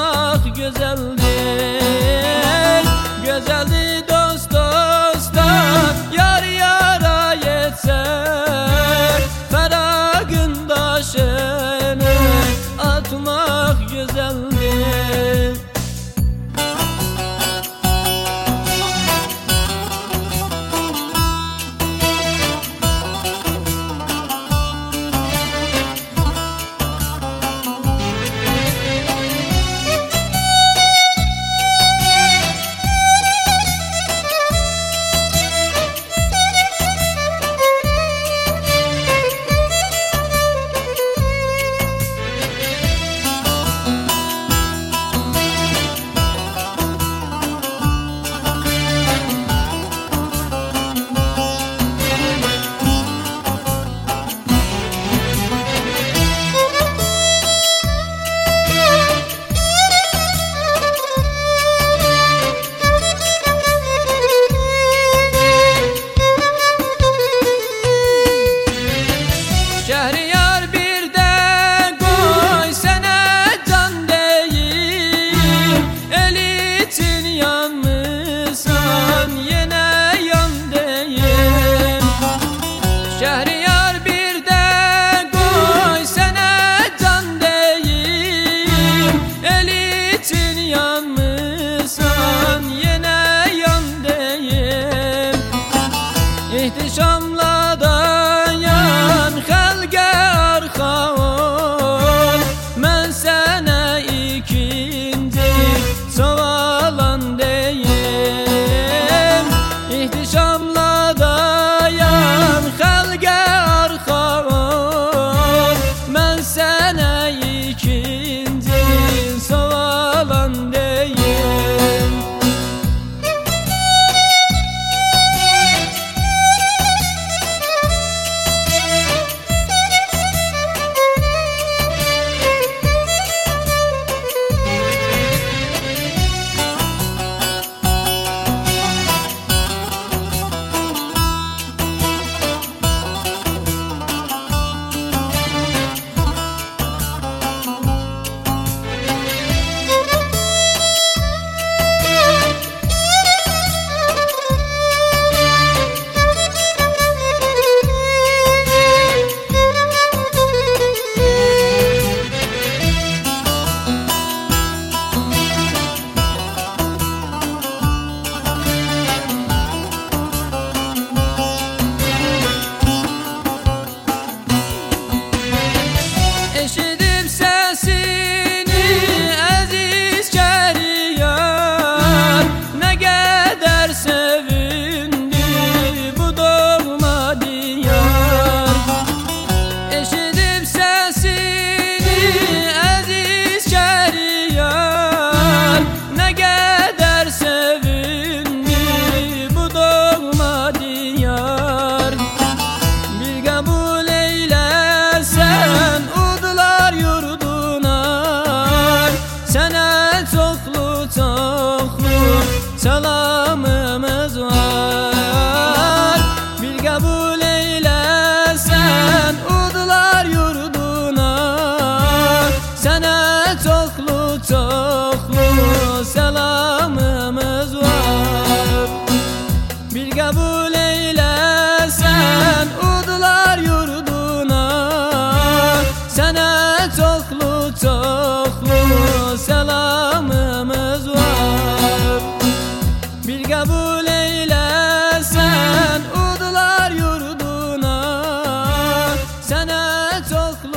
atmak güzeldir. Güzeldir dost dosta, yar yara yetse, feragın taşını atmak güzeldir. Şehriyar bir de koy sene can deyim, el için yanmışsan yine yan deyim. Şehriyar bir de koy sene can deyim, el için yanmışsan yine yan deyim. İhtişamla dayan halge arka ol, ben sana ikinci soğalan deyim. İhtişamla dayan halge arka ol, ben sana ikinci soğalan deyim. Eşitip sesini aziz Şehriyar, ne kadar sevindi bu doğma diyar. Eşitip sesini aziz Şehriyar, ne kadar sevindi bu doğma diyar. Bir kabul eylersen sana çoklu çoklu selamımız var. Bir kabul eylersen udlar yurduna, sana çoklu çoklu selamımız var. Bir kabul eylersen udlar yurduna, sana çoklu çoklu selamımız var. Bir kabul eylersen udlar yurduna, sana çoklu